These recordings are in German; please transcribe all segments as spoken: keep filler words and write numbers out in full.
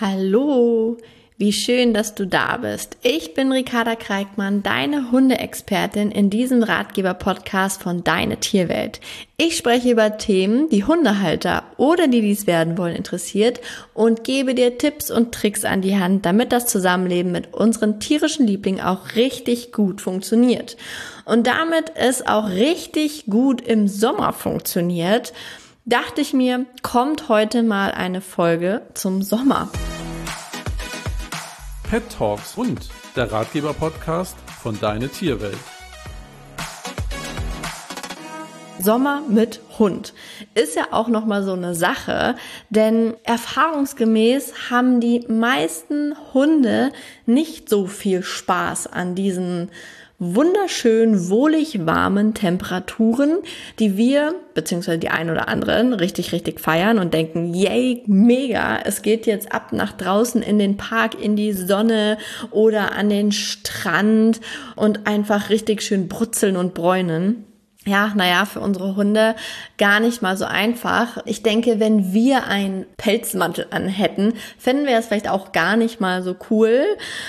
Hallo, wie schön, dass du da bist. Ich bin Ricarda Kreikmann, deine Hundeexpertin in diesem Ratgeber-Podcast von Deine Tierwelt. Ich spreche über Themen, die Hundehalter oder die dies werden wollen interessiert und gebe dir Tipps und Tricks an die Hand, damit das Zusammenleben mit unseren tierischen Lieblingen auch richtig gut funktioniert. Und damit es auch richtig gut im Sommer funktioniert, dachte ich mir, kommt heute mal eine Folge zum Sommer. Pet Talks und der Ratgeber-Podcast von Deine Tierwelt. Sommer mit Hund ist ja auch nochmal so eine Sache, denn erfahrungsgemäß haben die meisten Hunde nicht so viel Spaß an diesen wunderschön wohlig warmen Temperaturen, die wir, beziehungsweise die ein oder anderen, richtig, richtig feiern und denken, yay, mega, es geht jetzt ab nach draußen in den Park, in die Sonne oder an den Strand und einfach richtig schön brutzeln und bräunen. Ja, naja, für unsere Hunde gar nicht mal so einfach. Ich denke, wenn wir einen Pelzmantel anhätten, fänden wir es vielleicht auch gar nicht mal so cool.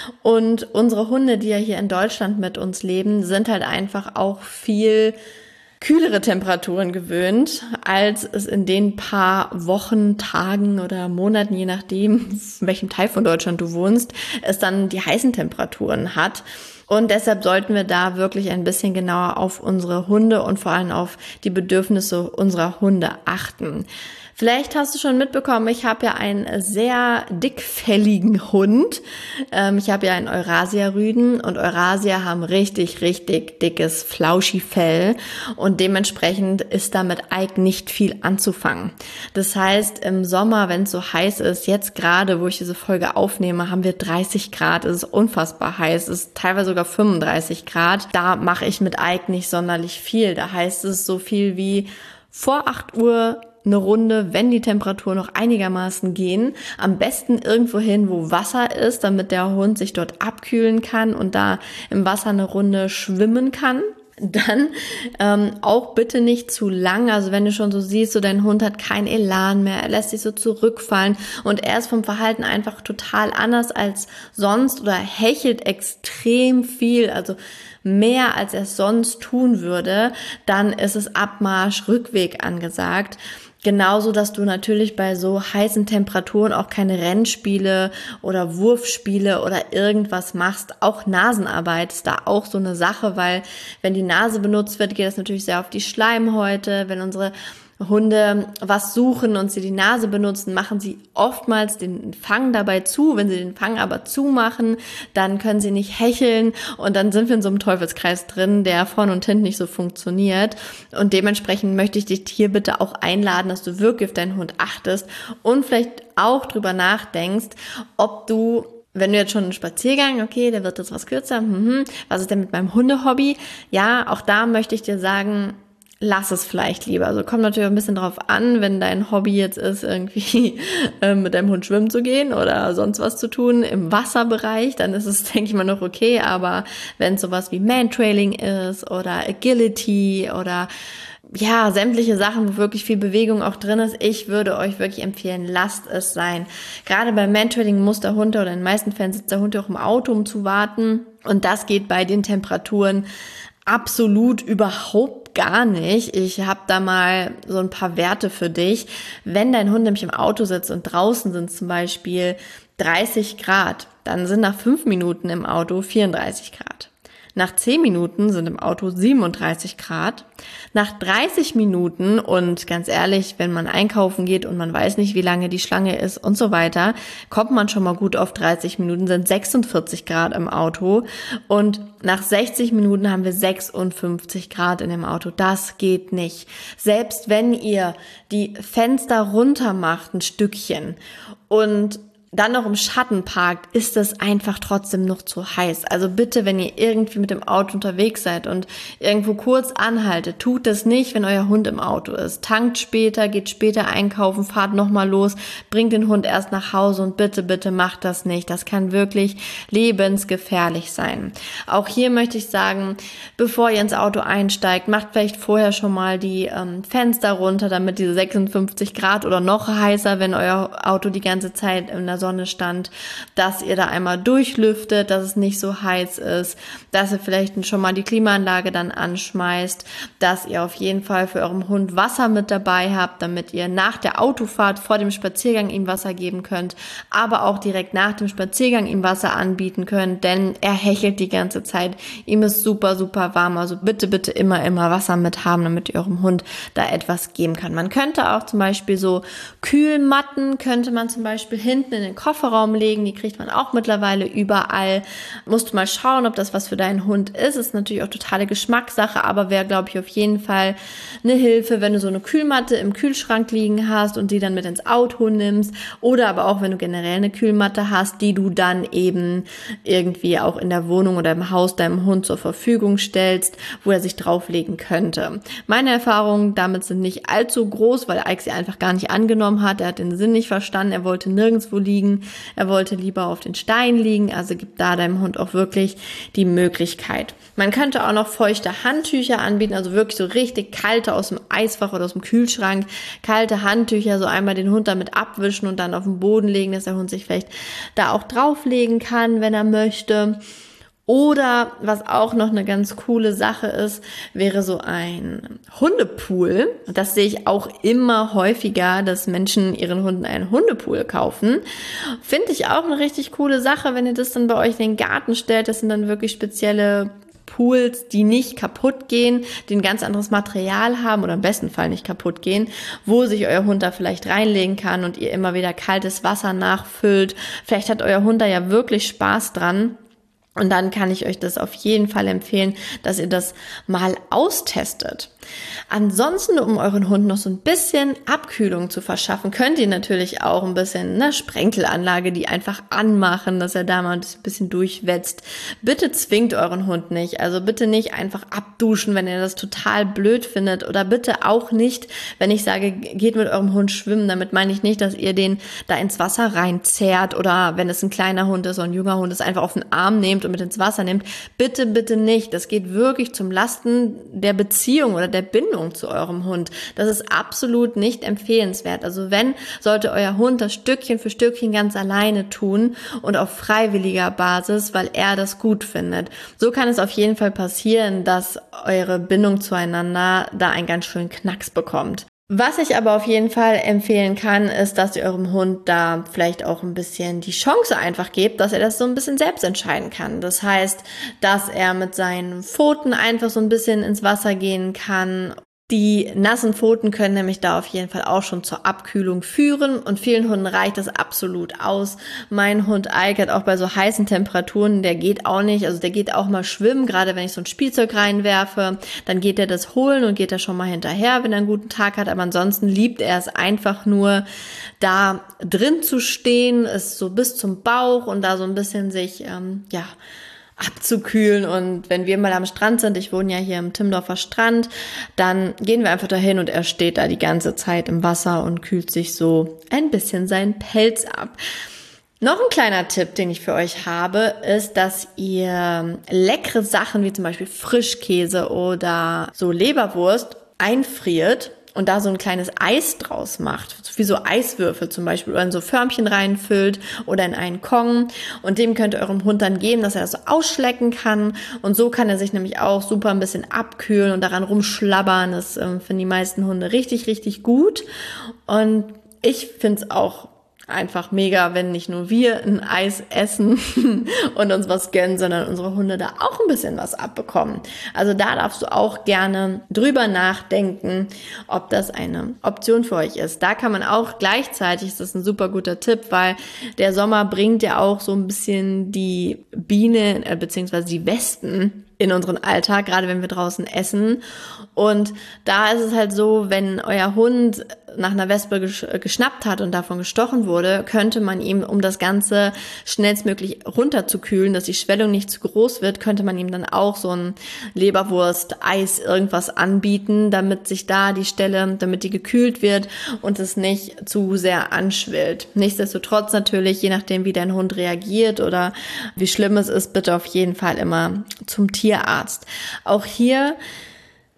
Und unsere Hunde, die ja hier in Deutschland mit uns leben, sind halt einfach auch viel kühlere Temperaturen gewöhnt, als es in den paar Wochen, Tagen oder Monaten, je nachdem, in welchem Teil von Deutschland du wohnst, es dann die heißen Temperaturen hat. Und deshalb sollten wir da wirklich ein bisschen genauer auf unsere Hunde und vor allem auf die Bedürfnisse unserer Hunde achten. Vielleicht hast du schon mitbekommen, ich habe ja einen sehr dickfelligen Hund. Ähm, ich habe ja einen Eurasia-Rüden und Eurasia haben richtig, richtig dickes Flauschi-Fell und dementsprechend ist da mit Ike nicht viel anzufangen. Das heißt, im Sommer, wenn es so heiß ist, jetzt gerade, wo ich diese Folge aufnehme, haben wir dreißig Grad, es ist unfassbar heiß, es ist teilweise sogar fünfunddreißig Grad. Da mache ich mit Ike nicht sonderlich viel. Da heißt es so viel wie vor acht Uhr eine Runde, wenn die Temperaturen noch einigermaßen gehen. Am besten irgendwo hin, wo Wasser ist, damit der Hund sich dort abkühlen kann und da im Wasser eine Runde schwimmen kann. Dann ähm, auch bitte nicht zu lang, also wenn du schon so siehst, so dein Hund hat keinen Elan mehr, er lässt sich so zurückfallen und er ist vom Verhalten einfach total anders als sonst oder hechelt extrem viel, also mehr als er es sonst tun würde, dann ist es Abmarsch, Rückweg angesagt. Genauso, dass du natürlich bei so heißen Temperaturen auch keine Rennspiele oder Wurfspiele oder irgendwas machst. Auch Nasenarbeit ist da auch so eine Sache, weil wenn die Nase benutzt wird, geht das natürlich sehr auf die Schleimhäute. Wenn unsere Hunde was suchen und sie die Nase benutzen, machen sie oftmals den Fang dabei zu. Wenn sie den Fang aber zumachen, dann können sie nicht hecheln und dann sind wir in so einem Teufelskreis drin, der vorne und hinten nicht so funktioniert. Und dementsprechend möchte ich dich hier bitte auch einladen, dass du wirklich auf deinen Hund achtest und vielleicht auch drüber nachdenkst, ob du, wenn du jetzt schon einen Spaziergang, okay, der wird jetzt was kürzer, hm, was ist denn mit meinem Hundehobby? Ja, auch da möchte ich dir sagen, lass es vielleicht lieber. Also kommt natürlich ein bisschen drauf an, wenn dein Hobby jetzt ist, irgendwie äh, mit deinem Hund schwimmen zu gehen oder sonst was zu tun im Wasserbereich, dann ist es, denke ich mal, noch okay. Aber wenn es sowas wie Mantrailing ist oder Agility oder ja, sämtliche Sachen, wo wirklich viel Bewegung auch drin ist, ich würde euch wirklich empfehlen, lasst es sein. Gerade beim Mantrailing muss der Hund oder in den meisten Fällen sitzt der Hund ja auch im Auto, um zu warten. Und das geht bei den Temperaturen absolut überhaupt gar nicht. Ich habe da mal so ein paar Werte für dich. Wenn dein Hund nämlich im Auto sitzt und draußen sind zum Beispiel dreißig Grad, dann sind nach fünf Minuten im Auto vierunddreißig Grad. Nach zehn Minuten sind im Auto siebenunddreißig Grad. Nach dreißig Minuten, und ganz ehrlich, wenn man einkaufen geht und man weiß nicht, wie lange die Schlange ist und so weiter, kommt man schon mal gut auf dreißig Minuten, sind sechsundvierzig Grad im Auto. Und nach sechzig Minuten haben wir sechsundfünfzig Grad in dem Auto. Das geht nicht. Selbst wenn ihr die Fenster runter macht, ein Stückchen, und dann noch im Schatten parkt, ist es einfach trotzdem noch zu heiß. Also bitte, wenn ihr irgendwie mit dem Auto unterwegs seid und irgendwo kurz anhaltet, tut das nicht, wenn euer Hund im Auto ist. Tankt später, geht später einkaufen, fahrt nochmal los, bringt den Hund erst nach Hause und bitte, bitte macht das nicht. Das kann wirklich lebensgefährlich sein. Auch hier möchte ich sagen, bevor ihr ins Auto einsteigt, macht vielleicht vorher schon mal die ähm, Fenster runter, damit diese sechsundfünfzig Grad oder noch heißer, wenn euer Auto die ganze Zeit in der Sonne stand, dass ihr da einmal durchlüftet, dass es nicht so heiß ist, dass ihr vielleicht schon mal die Klimaanlage dann anschmeißt, dass ihr auf jeden Fall für euren Hund Wasser mit dabei habt, damit ihr nach der Autofahrt vor dem Spaziergang ihm Wasser geben könnt, aber auch direkt nach dem Spaziergang ihm Wasser anbieten könnt, denn er hechelt die ganze Zeit. Ihm ist super, super warm, also bitte, bitte immer, immer Wasser mit haben, damit ihr eurem Hund da etwas geben kann. Man könnte auch zum Beispiel so Kühlmatten, könnte man zum Beispiel hinten in den Kofferraum legen, die kriegt man auch mittlerweile überall. Musst du mal schauen, ob das was für deinen Hund ist. Ist natürlich auch totale Geschmackssache, aber wäre, glaube ich, auf jeden Fall eine Hilfe, wenn du so eine Kühlmatte im Kühlschrank liegen hast und die dann mit ins Auto nimmst, oder aber auch, wenn du generell eine Kühlmatte hast, die du dann eben irgendwie auch in der Wohnung oder im Haus deinem Hund zur Verfügung stellst, wo er sich drauflegen könnte. Meine Erfahrungen damit sind nicht allzu groß, weil Ike sie einfach gar nicht angenommen hat. Er hat den Sinn nicht verstanden, er wollte nirgendwo liegen, er wollte lieber auf den Stein liegen, also gib da deinem Hund auch wirklich die Möglichkeit. Man könnte auch noch feuchte Handtücher anbieten, also wirklich so richtig kalte aus dem Eisfach oder aus dem Kühlschrank, kalte Handtücher, so einmal den Hund damit abwischen und dann auf den Boden legen, dass der Hund sich vielleicht da auch drauflegen kann, wenn er möchte. Oder was auch noch eine ganz coole Sache ist, wäre so ein Hundepool. Das sehe ich auch immer häufiger, dass Menschen ihren Hunden einen Hundepool kaufen. Finde ich auch eine richtig coole Sache, wenn ihr das dann bei euch in den Garten stellt. Das sind dann wirklich spezielle Pools, die nicht kaputt gehen, die ein ganz anderes Material haben oder im besten Fall nicht kaputt gehen, wo sich euer Hund da vielleicht reinlegen kann und ihr immer wieder kaltes Wasser nachfüllt. Vielleicht hat euer Hund da ja wirklich Spaß dran. Und dann kann ich euch das auf jeden Fall empfehlen, dass ihr das mal austestet. Ansonsten, um euren Hund noch so ein bisschen Abkühlung zu verschaffen, könnt ihr natürlich auch ein bisschen eine Sprenkelanlage, die einfach anmachen, dass er da mal ein bisschen durchwetzt. Bitte zwingt euren Hund nicht. Also bitte nicht einfach abduschen, wenn ihr das total blöd findet. Oder bitte auch nicht, wenn ich sage, geht mit eurem Hund schwimmen. Damit meine ich nicht, dass ihr den da ins Wasser reinzerrt oder wenn es ein kleiner Hund ist oder ein junger Hund ist, einfach auf den Arm nehmt und mit ins Wasser nehmt. Bitte, bitte nicht. Das geht wirklich zum Lasten der Beziehung oder der Bindung zu eurem Hund. Das ist absolut nicht empfehlenswert. Also wenn, sollte euer Hund das Stückchen für Stückchen ganz alleine tun und auf freiwilliger Basis, weil er das gut findet. So kann es auf jeden Fall passieren, dass eure Bindung zueinander da einen ganz schönen Knacks bekommt. Was ich aber auf jeden Fall empfehlen kann, ist, dass ihr eurem Hund da vielleicht auch ein bisschen die Chance einfach gebt, dass er das so ein bisschen selbst entscheiden kann. Das heißt, dass er mit seinen Pfoten einfach so ein bisschen ins Wasser gehen kann. Die nassen Pfoten können nämlich da auf jeden Fall auch schon zur Abkühlung führen und vielen Hunden reicht das absolut aus. Mein Hund Ike hat auch bei so heißen Temperaturen, der geht auch nicht, also der geht auch mal schwimmen, gerade wenn ich so ein Spielzeug reinwerfe, dann geht er das holen und geht er schon mal hinterher, wenn er einen guten Tag hat, aber ansonsten liebt er es einfach nur, da drin zu stehen, ist so bis zum Bauch und da so ein bisschen sich, ähm, ja, abzukühlen. Und wenn wir mal am Strand sind, ich wohne ja hier im Timmendorfer Strand, dann gehen wir einfach dahin und er steht da die ganze Zeit im Wasser und kühlt sich so ein bisschen seinen Pelz ab. Noch ein kleiner Tipp, den ich für euch habe, ist, dass ihr leckere Sachen wie zum Beispiel Frischkäse oder so Leberwurst einfriert und da so ein kleines Eis draus macht, wie so Eiswürfel zum Beispiel, oder in so Förmchen reinfüllt oder in einen Kong und dem könnt ihr eurem Hund dann geben, dass er das so ausschlecken kann und so kann er sich nämlich auch super ein bisschen abkühlen und daran rumschlabbern. Das äh, finden die meisten Hunde richtig, richtig gut und ich finde es auch einfach mega, wenn nicht nur wir ein Eis essen und uns was gönnen, sondern unsere Hunde da auch ein bisschen was abbekommen. Also da darfst du auch gerne drüber nachdenken, ob das eine Option für euch ist. Da kann man auch gleichzeitig, das ist ein super guter Tipp, weil der Sommer bringt ja auch so ein bisschen die Bienen äh, beziehungsweise die Wespen in unseren Alltag, gerade wenn wir draußen essen. Und da ist es halt so, wenn euer Hund nach einer Wespe gesch- geschnappt hat und davon gestochen wurde, könnte man ihm, um das Ganze schnellstmöglich runterzukühlen, dass die Schwellung nicht zu groß wird, könnte man ihm dann auch so ein Leberwurst, Eis, irgendwas anbieten, damit sich da die Stelle, damit die gekühlt wird und es nicht zu sehr anschwillt. Nichtsdestotrotz natürlich, je nachdem wie dein Hund reagiert oder wie schlimm es ist, bitte auf jeden Fall immer zum Tierarzt. Auch hier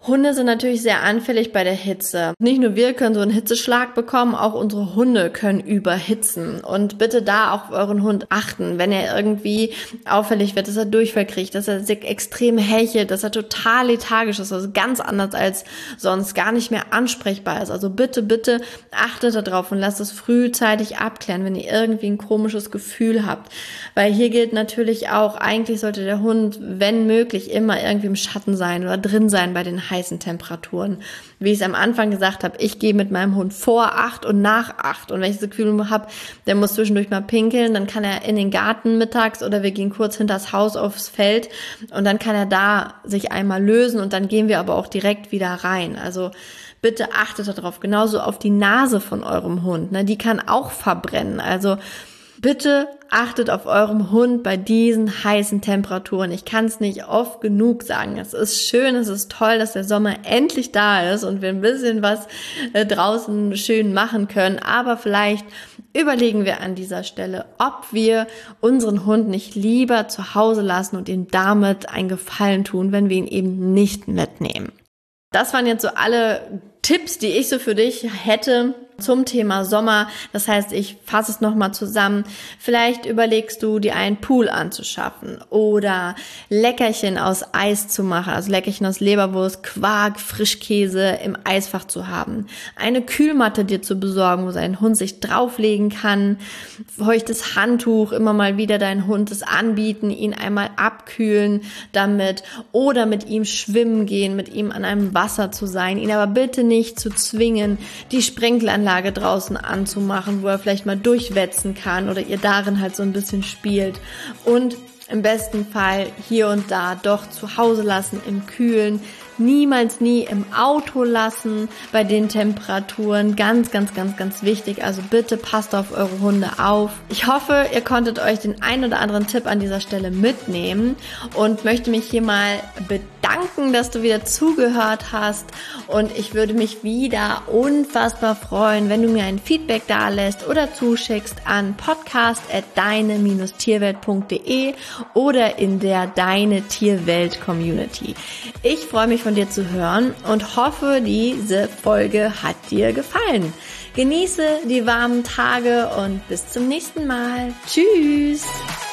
Hunde sind natürlich sehr anfällig bei der Hitze. Nicht nur wir können so einen Hitzeschlag bekommen, auch unsere Hunde können überhitzen. Und bitte da auch auf euren Hund achten, wenn er irgendwie auffällig wird, dass er Durchfall kriegt, dass er sich extrem hechelt, dass er total lethargisch ist, also ganz anders als sonst, gar nicht mehr ansprechbar ist. Also bitte, bitte achtet darauf und lasst es frühzeitig abklären, wenn ihr irgendwie ein komisches Gefühl habt. Weil hier gilt natürlich auch, eigentlich sollte der Hund, wenn möglich, immer irgendwie im Schatten sein oder drin sein bei den heißen Temperaturen. Wie ich es am Anfang gesagt habe, ich gehe mit meinem Hund vor acht und nach acht. Und wenn ich das Gefühl habe, der muss zwischendurch mal pinkeln, dann kann er in den Garten mittags oder wir gehen kurz hinters Haus aufs Feld und dann kann er da sich einmal lösen und dann gehen wir aber auch direkt wieder rein. Also bitte achtet darauf, genauso auf die Nase von eurem Hund. Ne? Die kann auch verbrennen. Also bitte achtet auf eurem Hund bei diesen heißen Temperaturen. Ich kann es nicht oft genug sagen. Es ist schön, es ist toll, dass der Sommer endlich da ist und wir ein bisschen was äh, draußen schön machen können. Aber vielleicht überlegen wir an dieser Stelle, ob wir unseren Hund nicht lieber zu Hause lassen und ihm damit einen Gefallen tun, wenn wir ihn eben nicht mitnehmen. Das waren jetzt so alle Tipps, die ich so für dich hätte zum Thema Sommer. Das heißt, ich fasse es nochmal zusammen. Vielleicht überlegst du, dir einen Pool anzuschaffen oder Leckerchen aus Eis zu machen, also Leckerchen aus Leberwurst, Quark, Frischkäse im Eisfach zu haben. Eine Kühlmatte dir zu besorgen, wo sein Hund sich drauflegen kann. Feuchtes Handtuch, immer mal wieder deinen Hund es anbieten, ihn einmal abkühlen damit oder mit ihm schwimmen gehen, mit ihm an einem Wasser zu sein, ihn aber bitte nicht zu zwingen, die Sprinkleranlage draußen anzumachen, wo er vielleicht mal durchwetzen kann oder ihr darin halt so ein bisschen spielt und im besten Fall hier und da doch zu Hause lassen im Kühlen. Niemals nie im Auto lassen bei den Temperaturen. Ganz, ganz, ganz, ganz wichtig. Also bitte passt auf eure Hunde auf. Ich hoffe, ihr konntet euch den einen oder anderen Tipp an dieser Stelle mitnehmen und möchte mich hier mal bedanken, dass du wieder zugehört hast. Und ich würde mich wieder unfassbar freuen, wenn du mir ein Feedback dalässt oder zuschickst an podcast at deine Bindestrich tierwelt punkt de oder in der Deine Tierwelt Community. Ich freue mich von dir zu hören und hoffe, diese Folge hat dir gefallen. Genieße die warmen Tage und bis zum nächsten Mal. Tschüss!